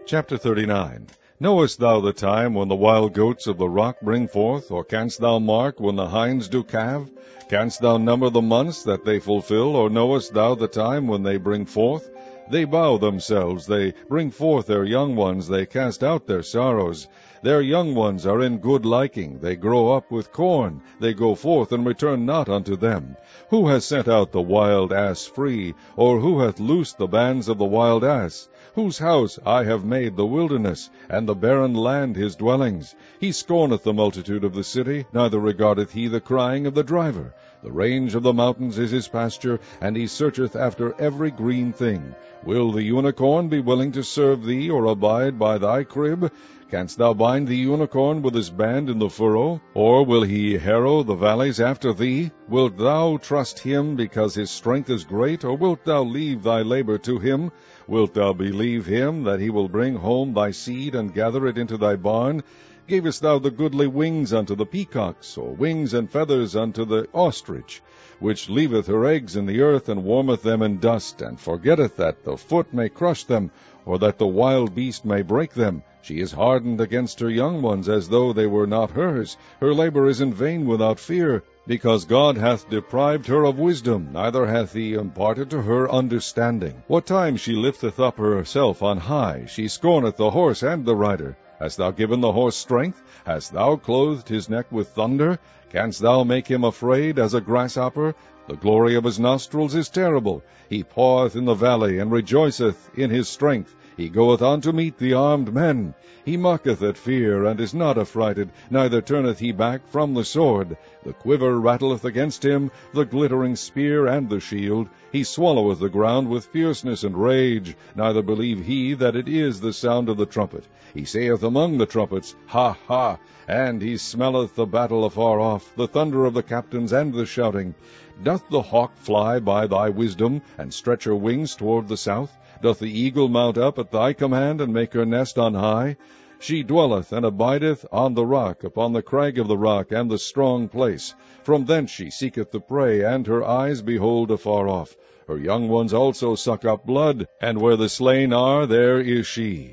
Chapter 39. Knowest thou the time when the wild goats of the rock bring forth, or canst thou mark when the hinds do calve? Canst thou number the months that they fulfill, or knowest thou the time when they bring forth? They bow themselves, they bring forth their young ones, they cast out their sorrows. Their young ones are in good liking, they grow up with corn, they go forth and return not unto them. Who has sent out the wild ass free, or who hath loosed the bands of the wild ass? Whose house I have made the wilderness, and the barren land his dwellings. He scorneth the multitude of the city, neither regardeth he the crying of the driver. The range of the mountains is his pasture, and he searcheth after every green thing. Will the unicorn be willing to serve thee, or abide by thy crib? Canst thou bind the unicorn with his band in the furrow? Or will he harrow the valleys after thee? Wilt thou trust him because his strength is great, or wilt thou leave thy labor to him? Wilt thou believe him, that he will bring home thy seed, and gather it into thy barn? Gavest thou the goodly wings unto the peacocks, or wings and feathers unto the ostrich, which leaveth her eggs in the earth, and warmeth them in dust, and forgetteth that the foot may crush them, or that the wild beast may break them? She is hardened against her young ones, as though they were not hers. Her labor is in vain without fear, because God hath deprived her of wisdom, neither hath he imparted to her understanding. What time she lifteth up herself on high, she scorneth the horse and the rider. Hast thou given the horse strength? Hast thou clothed his neck with thunder? Canst thou make him afraid as a grasshopper? The glory of his nostrils is terrible. He paweth in the valley, and rejoiceth in his strength. He goeth on to meet the armed men. He mocketh at fear, and is not affrighted, neither turneth he back from the sword. The quiver rattleth against him, the glittering spear and the shield. He swalloweth the ground with fierceness and rage, neither believe he that it is the sound of the trumpet. He saith among the trumpets, Ha, ha! And he smelleth the battle afar off, the thunder of the captains and the shouting. Doth the hawk fly by thy wisdom, and stretch her wings toward the south? Doth the eagle mount up at thy command, and make her nest on high? She dwelleth and abideth on the rock, upon the crag of the rock, and the strong place. From thence she seeketh the prey, and her eyes behold afar off. Her young ones also suck up blood, and where the slain are, there is she.